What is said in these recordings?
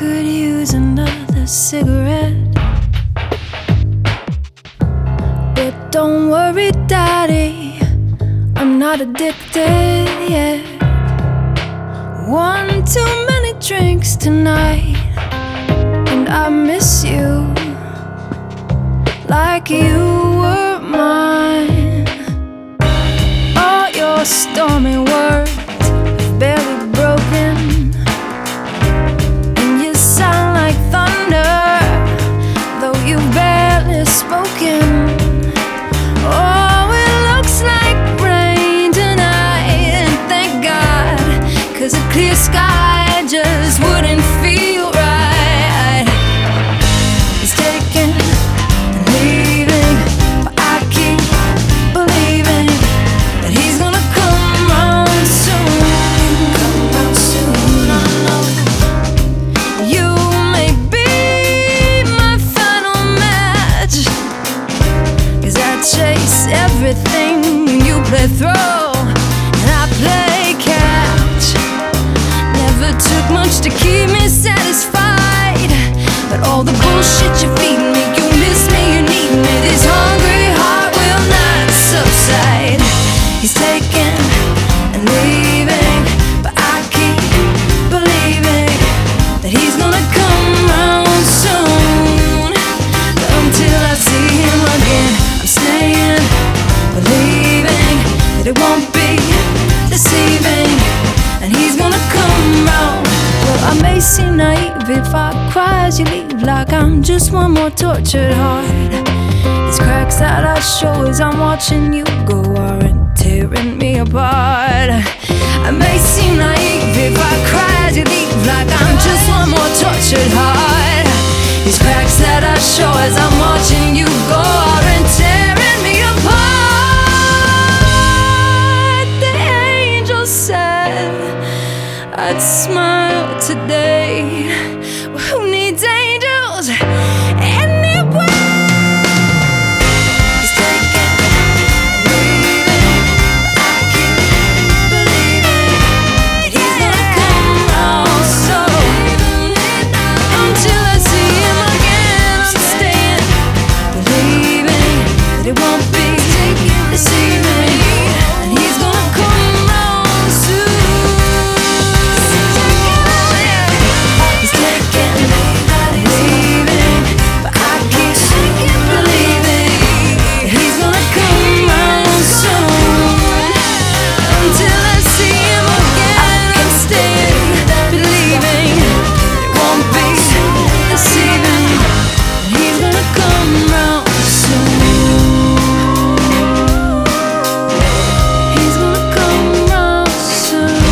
could use another cigarette. But don't worry, Daddy, I'm not addicted yet. One too many drinks tonight, and I miss you like you were mine. All your stormy words have barely broken, and you sound like thunder, though you've barely spoken. Oh, it looks like rain tonight, and thank God, 'cause a clear sky just wouldn't feel right. It's taking and leaving, but I keep believing that he's gonna come round soon. Come round soon, I know. You may be my final match, 'cause I chase everything when you play throw and I play catch. Never took much to keep me satisfied, but all the bullshit you feed me, you miss me, you need me. This hungry heart will not subside. He's taking and leaving, but I keep believing that he's gonna come round soon. But until I see him again, I'm staying, believing that it won't be deceiving, and he's gonna come round. Well, I may seem naive if I cry as you leave, like I'm just one more tortured heart. These cracks that I show as I'm watching you go aren't tearing me apart. I may seem naive if I cry as you leave, like I'm just one more tortured heart. These cracks that I show as I'm watching you go aren't tearing me apart. The angel said I'd smile today. Well, who needs angels anyway? He's taking and leaving, but I keep believing that he's gonna come round soon. Until I see him again, I'm staying, believing that it won't be deceiving, and he's gonna come round soon. He's taking and leaving, but I keep believing that he's gonna come round soon. Until I see him again, I'm staying, believing that it won't be deceiving, and he's gonna come round soon. He's gonna come round soon.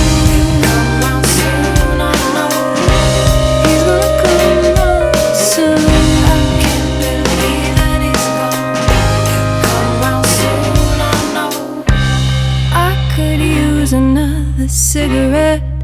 I know. He's gonna come round soon. I can't believe that he's gonna come round soon. I know. I could use another cigarette.